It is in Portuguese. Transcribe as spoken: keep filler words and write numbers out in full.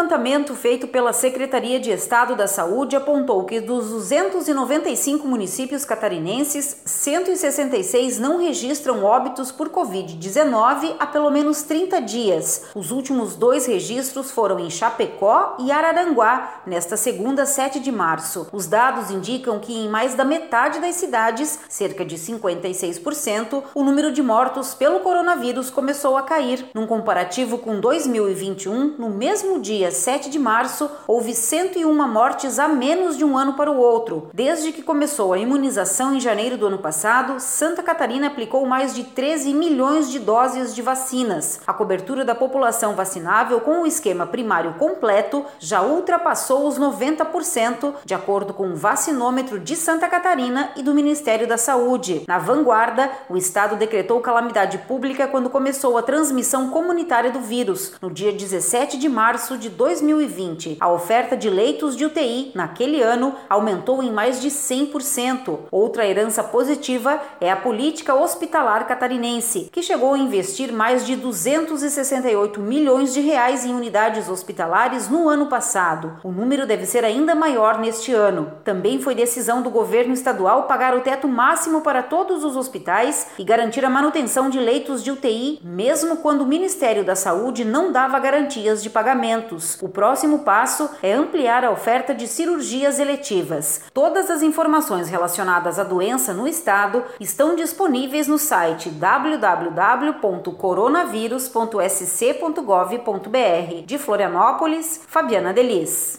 levantamento feito pela Secretaria de Estado da Saúde apontou que dos duzentos e noventa e cinco municípios catarinenses, cento e sessenta e seis não registram óbitos por covid dezenove há pelo menos trinta dias. Os últimos dois registros foram em Chapecó e Araranguá, nesta segunda, sete de março. Os dados indicam que em mais da metade das cidades, cerca de cinquenta e seis por cento, o número de mortos pelo coronavírus começou a cair. Num comparativo com dois mil e vinte e um, no mesmo dia sete de março, houve cento e uma mortes a menos de um ano para o outro. Desde que começou a imunização em janeiro do ano passado, Santa Catarina aplicou mais de treze milhões de doses de vacinas. A cobertura da população vacinável com o esquema primário completo já ultrapassou os noventa por cento, de acordo com o vacinômetro de Santa Catarina e do Ministério da Saúde. Na vanguarda, o estado decretou calamidade pública quando começou a transmissão comunitária do vírus, no dia dezessete de março de dois mil e vinte. A oferta de leitos de U T I naquele ano aumentou em mais de cem por cento. Outra herança positiva é a política hospitalar catarinense, que chegou a investir mais de duzentos e sessenta e oito milhões de reais em unidades hospitalares no ano passado. O número deve ser ainda maior neste ano. Também foi decisão do governo estadual pagar o teto máximo para todos os hospitais e garantir a manutenção de leitos de U T I, mesmo quando o Ministério da Saúde não dava garantias de pagamentos. O próximo passo é ampliar a oferta de cirurgias eletivas. Todas as informações relacionadas à doença no estado estão disponíveis no site w w w ponto coronavírus ponto s c ponto gov ponto b r. De Florianópolis, Fabiana Delis.